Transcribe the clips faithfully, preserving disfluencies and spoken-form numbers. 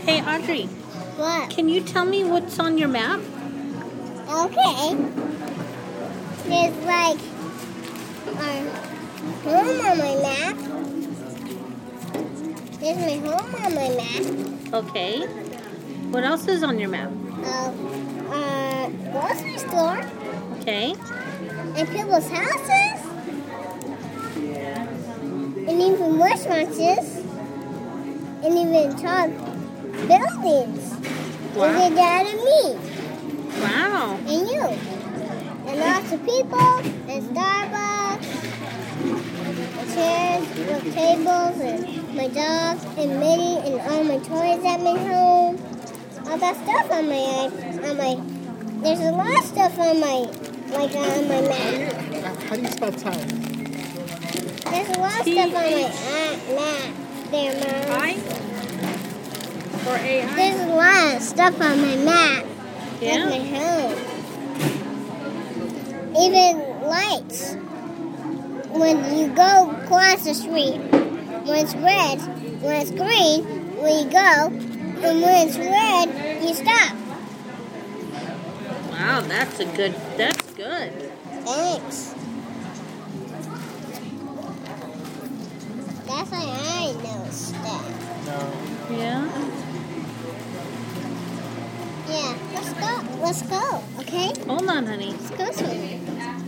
Hey, Audrey, What? can you tell me what's on your map? Okay. There's like our home on my map. There's my home on my map. Okay. What else is on your map? Uh, uh, grocery store. Okay. And people's houses. And even restaurants. And even tall buildings. Wow. And your dad and me. Wow. And you. And lots of people. And Starbucks. And chairs with tables. And my dog. And Minnie. And all my toys at my home. All that stuff on my, on my, there's a lot of stuff on my, like on my map. How do you spell time? There's a lot of stuff on my uh, map there, Mom. I? Or A I? There's a lot of stuff on my map. Yeah? That's my home. Even lights. When you go across the street, when it's red, when it's green, when you go, and when it's red, you stop. Wow, that's a good, that's good. Thanks. That's why I know stuff. No. Yeah? Yeah, let's go. Let's go, okay? Hold on, honey. Let's go swimming.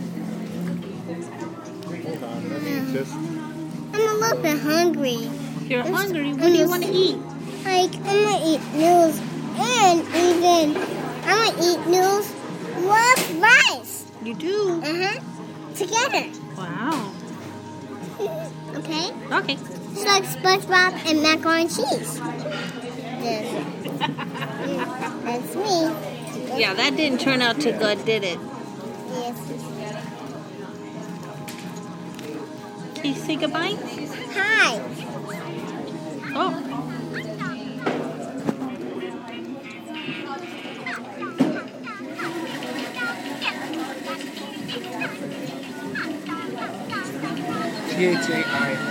Hold on. Let me just. I'm a little bit hungry. You're I'm hungry. s- What do you I'm want to s- eat? Like, I'm gonna eat noodles and even, I'm gonna eat noodles with rice. You do? Uh-huh. Together. Wow. Okay? Okay. It's like SpongeBob and macaroni and cheese. Yes. Mm, That's me. Yeah, that didn't turn out too good, did it? Yes. Can you say goodbye? Hi. Oh. T H A I.